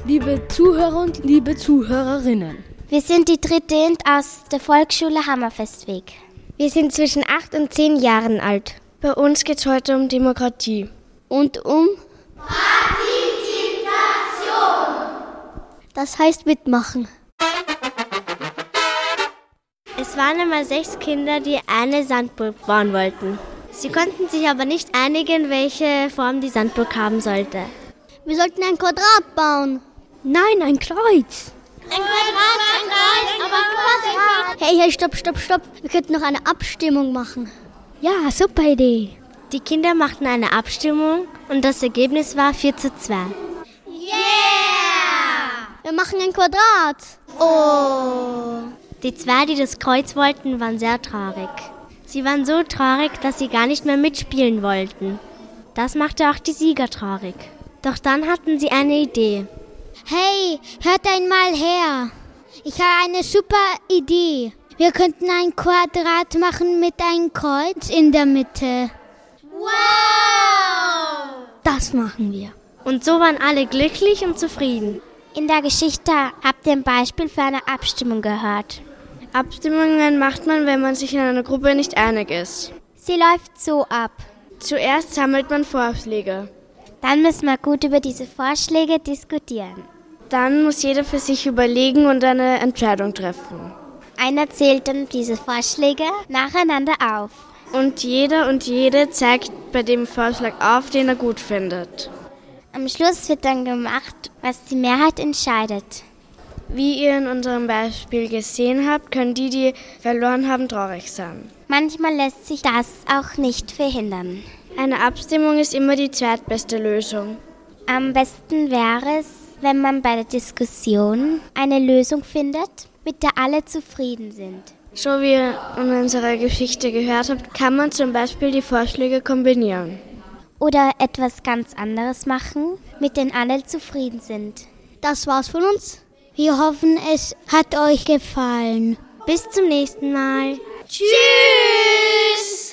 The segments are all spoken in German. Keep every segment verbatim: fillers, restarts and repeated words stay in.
liebe Zuhörer und liebe Zuhörerinnen. Wir sind die dritte aus der Volksschule Hammerfestweg. Wir sind zwischen acht und zehn Jahren alt. Bei uns geht es heute um Demokratie. Und um Partizipation. Das heißt mitmachen. Es waren einmal sechs Kinder, die eine Sandburg bauen wollten. Sie konnten sich aber nicht einigen, welche Form die Sandburg haben sollte. Wir sollten ein Quadrat bauen. Nein, ein Kreuz. Ein Quadrat, ein Kreuz, aber Quadrat. Hey, hey, stopp, stopp, stopp. Wir könnten noch eine Abstimmung machen. Ja, super Idee. Die Kinder machten eine Abstimmung und das Ergebnis war vier zu zwei. Yeah! Wir machen ein Quadrat. Oh! Die zwei, die das Kreuz wollten, waren sehr traurig. Sie waren so traurig, dass sie gar nicht mehr mitspielen wollten. Das machte auch die Sieger traurig. Doch dann hatten sie eine Idee. Hey, hört einmal her. Ich habe eine super Idee. Wir könnten ein Quadrat machen mit einem Kreuz in der Mitte. Wow! Das machen wir. Und so waren alle glücklich und zufrieden. In der Geschichte habt ihr ein Beispiel für eine Abstimmung gehört. Abstimmungen macht man, wenn man sich in einer Gruppe nicht einig ist. Sie läuft so ab. Zuerst sammelt man Vorschläge. Dann müssen wir gut über diese Vorschläge diskutieren. Dann muss jeder für sich überlegen und eine Entscheidung treffen. Einer zählt dann diese Vorschläge nacheinander auf. Und jeder und jede zeigt bei dem Vorschlag auf, den er gut findet. Am Schluss wird dann gemacht, was die Mehrheit entscheidet. Wie ihr in unserem Beispiel gesehen habt, können die, die verloren haben, traurig sein. Manchmal lässt sich das auch nicht verhindern. Eine Abstimmung ist immer die zweitbeste Lösung. Am besten wäre es, wenn man bei der Diskussion eine Lösung findet, mit der alle zufrieden sind. So wie ihr in unserer Geschichte gehört habt, kann man zum Beispiel die Vorschläge kombinieren. Oder etwas ganz anderes machen, mit dem alle zufrieden sind. Das war's von uns. Wir hoffen, es hat euch gefallen. Bis zum nächsten Mal. Tschüss!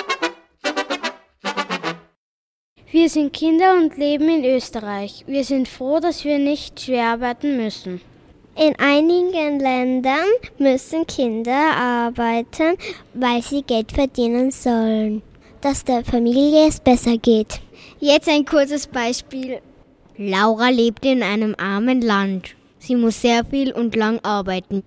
Wir sind Kinder und leben in Österreich. Wir sind froh, dass wir nicht schwer arbeiten müssen. In einigen Ländern müssen Kinder arbeiten, weil sie Geld verdienen sollen, dass der Familie es besser geht. Jetzt ein kurzes Beispiel. Laura lebt in einem armen Land. Sie muss sehr viel und lang arbeiten.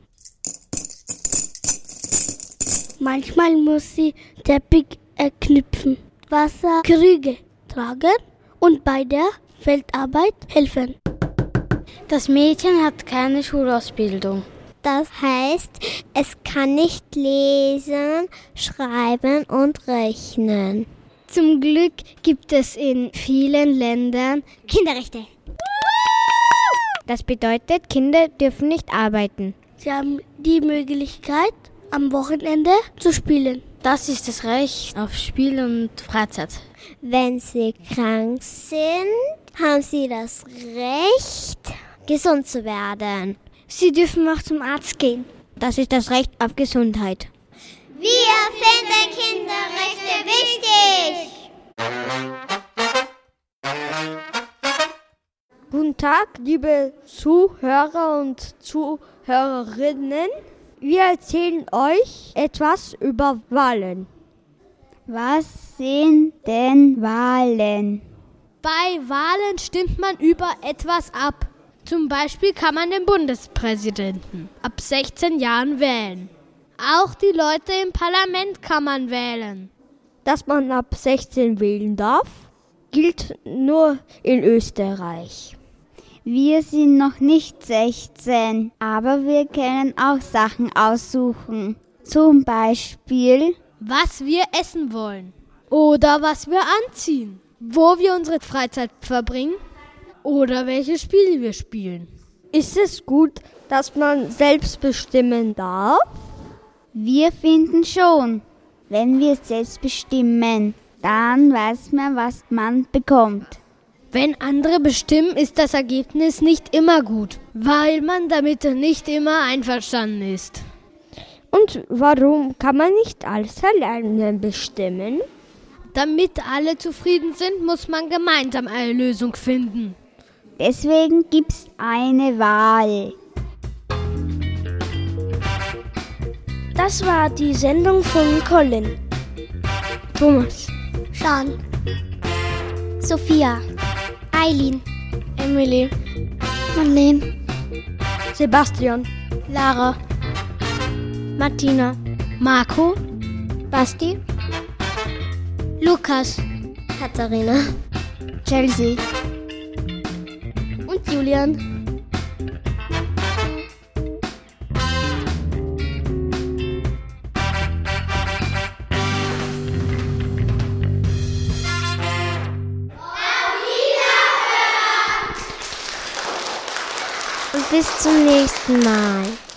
Manchmal muss sie Teppich knüpfen, Wasserkrüge tragen und bei der Feldarbeit helfen. Das Mädchen hat keine Schulausbildung. Das heißt, es kann nicht lesen, schreiben und rechnen. Zum Glück gibt es in vielen Ländern Kinderrechte. Das bedeutet, Kinder dürfen nicht arbeiten. Sie haben die Möglichkeit, am Wochenende zu spielen. Das ist das Recht auf Spiel und Freizeit. Wenn sie krank sind, haben sie das Recht, gesund zu werden. Sie dürfen auch zum Arzt gehen. Das ist das Recht auf Gesundheit. Wir finden Kinderrechte wichtig. Guten Tag, liebe Zuhörer und Zuhörerinnen. Wir erzählen euch etwas über Wahlen. Was sind denn Wahlen? Bei Wahlen stimmt man über etwas ab. Zum Beispiel kann man den Bundespräsidenten ab sechzehn Jahren wählen. Auch die Leute im Parlament kann man wählen. Dass man ab sechzehn wählen darf, gilt nur in Österreich. Wir sind noch nicht sechzehn, aber wir können auch Sachen aussuchen. Zum Beispiel, was wir essen wollen oder was wir anziehen, wo wir unsere Freizeit verbringen oder welche Spiele wir spielen. Ist es gut, dass man selbst bestimmen darf? Wir finden schon. Wenn wir selbst bestimmen, dann weiß man, was man bekommt. Wenn andere bestimmen, ist das Ergebnis nicht immer gut, weil man damit nicht immer einverstanden ist. Und warum kann man nicht alles alleine bestimmen? Damit alle zufrieden sind, muss man gemeinsam eine Lösung finden. Deswegen gibt's eine Wahl. Das war die Sendung von Colin, Thomas, Sean, Sophia, Eileen, Emily, Marlene, Sebastian, Lara, Martina, Marco, Basti, Lukas, Katharina, Chelsea. und Julian. und bis zum nächsten Mal.